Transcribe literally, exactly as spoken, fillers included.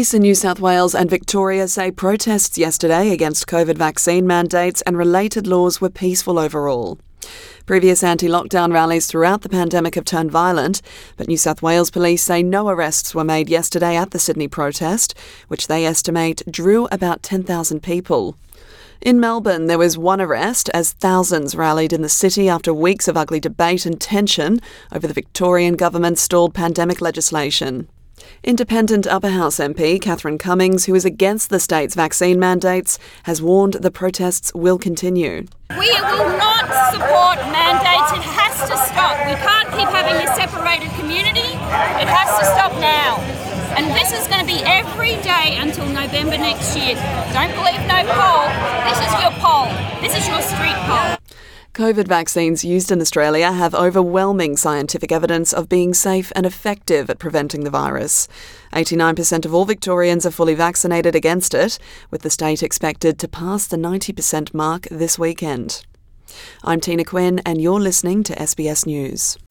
Police in New South Wales and Victoria say protests yesterday against COVID vaccine mandates and related laws were peaceful overall. Previous anti-lockdown rallies throughout the pandemic have turned violent, but New South Wales police say no arrests were made yesterday at the Sydney protest, which they estimate drew about ten thousand people. In Melbourne, there was one arrest as thousands rallied in the city after weeks of ugly debate and tension over the Victorian government's stalled pandemic legislation. Independent Upper House M P Catherine Cummings, who is against the state's vaccine mandates, has warned the protests will continue. We will not support mandates. It has to stop. We can't keep having this separated community. It has to stop now. And this is going to be every day until November next year. Don't believe no poll. This is your poll. This is your street poll. COVID vaccines used in Australia have overwhelming scientific evidence of being safe and effective at preventing the virus. eighty-nine percent of all Victorians are fully vaccinated against it, with the state expected to pass the ninety percent mark this weekend. I'm Tina Quinn, and you're listening to S B S News.